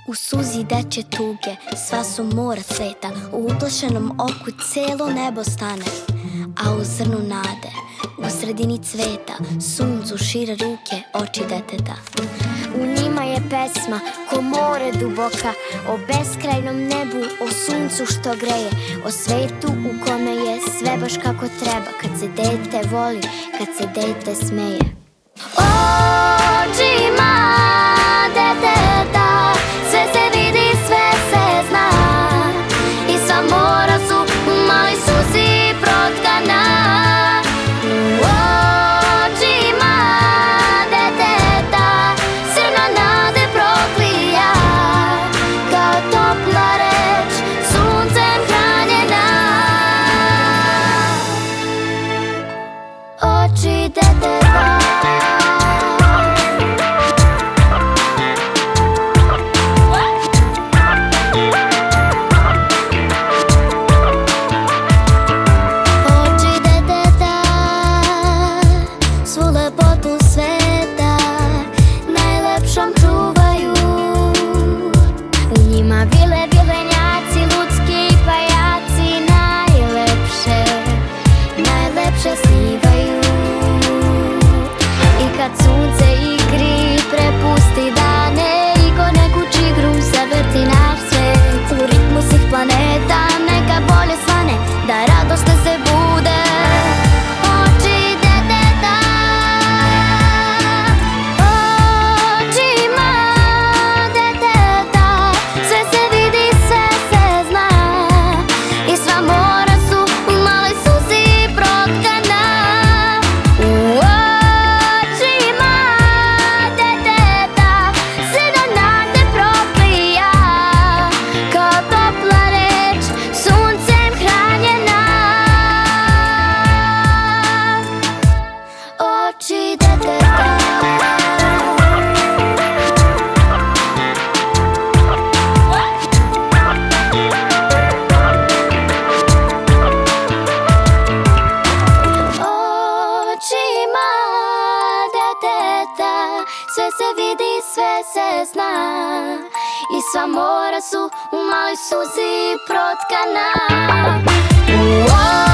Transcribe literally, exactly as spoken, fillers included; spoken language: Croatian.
U suzi dečje tuge, sva su mora sveta. U uplašenom oku celo nebo stane, a u zrnu nade, u sredini cveta, suncu šire ruke oči deteta. U njima je pesma ko more duboka, o beskrajnom nebu, o suncu što greje, o svetu u kome je sve baš kako treba, kad se dete voli, kad se dete smeje. Očima deteta sve se vidi, sve se zna, i sva mora su u maloj suzi protkana. U očima deteta srna nade proklija, kao topla reč suncem hranjena. Oči deteta kad sunce igri prepusti dane i ko neku čigru zavrti naš svet. U ritmu svih planeta neka bolje svane, da radosno se bude. Oči deteta, očima deteta sve se vidi, sve se zna, i sva mora su u maloj suzi protkana. Oči deteta, očima deteta sve se vidi, sve se zna, i sva mora su u maloj suzi protkana.